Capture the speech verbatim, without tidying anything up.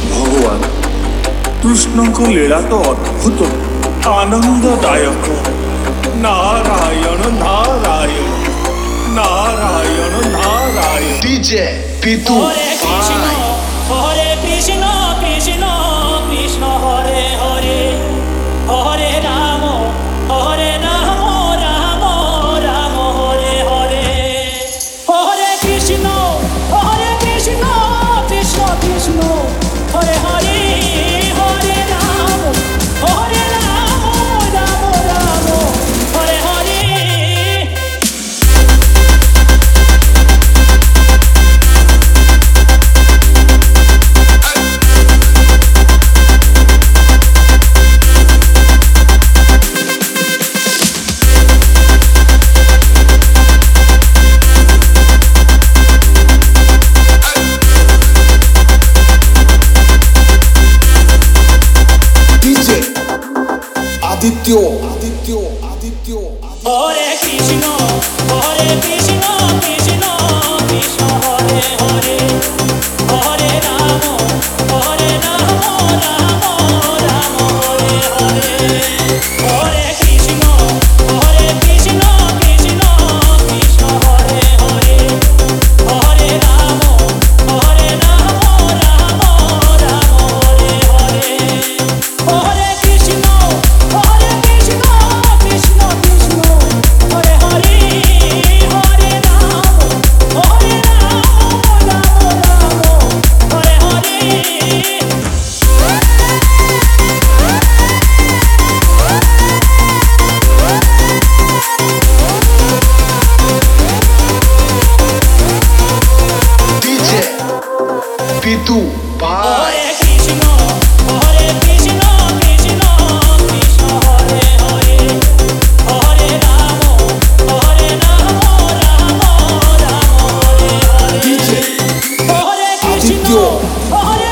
ଭଗବାନ କୃଷ୍ଣଙ୍କ ଲୀଳା ତ ଅଦ୍ଭୁତ ଆନନ୍ଦଦାୟକ। Narayan Narayan Narayan Narayan. DJ Pitu Hare Krishna Hare Krishna Krishna Krishna Hare Hare Hare Ram Hare Ram Ram Ram Hare Hare Hare Krishna Hare Krishna Krishna Krishna Hare Hare Hare Ram Hare Ram Ram Ram Hare Hare. DJ Aditya Aditya Aditya Hare Krishna Hare Krishna Krishna Krishna Hare Hare Hare Ram Hare Ram Ram Ram Hare Hare Hare Krishna Hare Krishna Krishna Krishna Hare Hare Hare Ram Hare Ram Ram Ram Hare Hare Hare Krishna Hare Krishna Krishna Krishna Hare Hare Hare Ram Hare Ram Ram Ram Hare Hare. DJ Pitu Pai Hare Krishna Hare Krishna Krishna Krishna Hare Hare Hare Ram Hare Ram Ram Ram Hare Hare DJ Hare Krishna Aditya হরে